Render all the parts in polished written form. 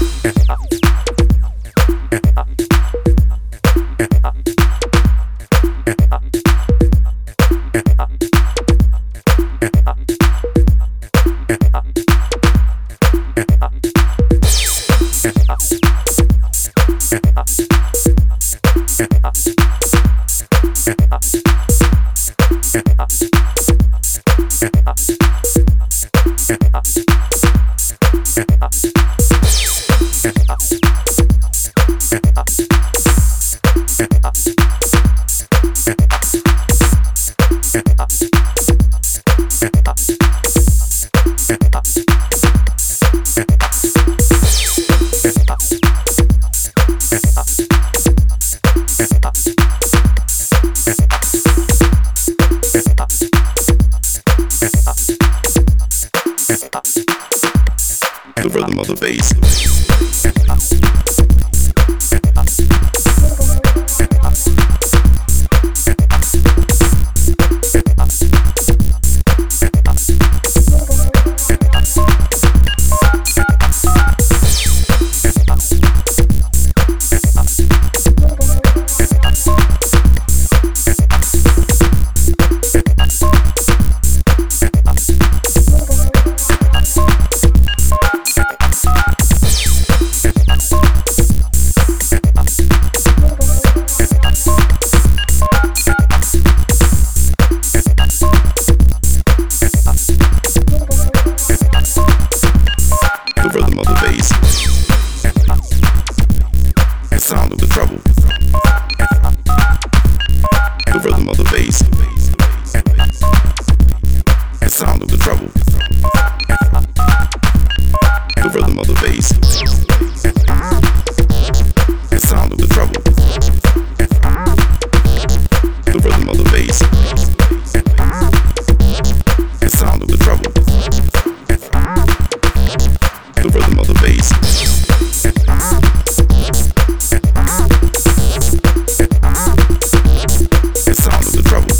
The rhythm of the bass. The rhythm of the bass. The sound of the treble. The rhythm of the bass. The sound of the treble. The rhythm of the bass. The sound of the treble. The rhythm of the bass. The sound of the treble. The rhythm of the bass. The sound of the treble.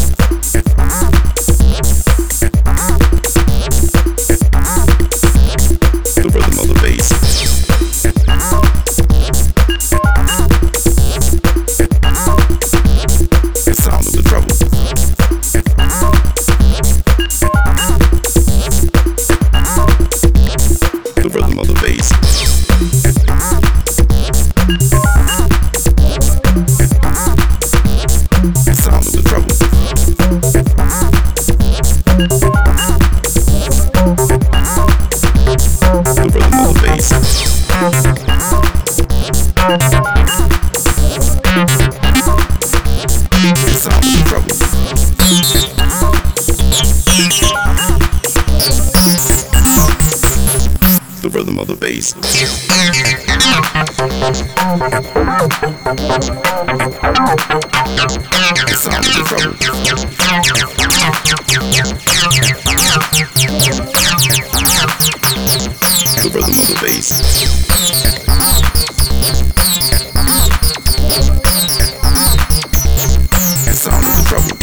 The rhythm of the bass. The sound of the treble. The rhythm of the bass. The sound of the treble. The rhythm of the bass. The sound of the treble. The rhythm of the bass. The sound of the treble. The rhythm of the bass. The sound of the treble.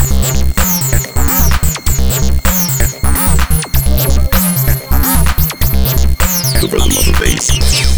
The rhythm of the bass.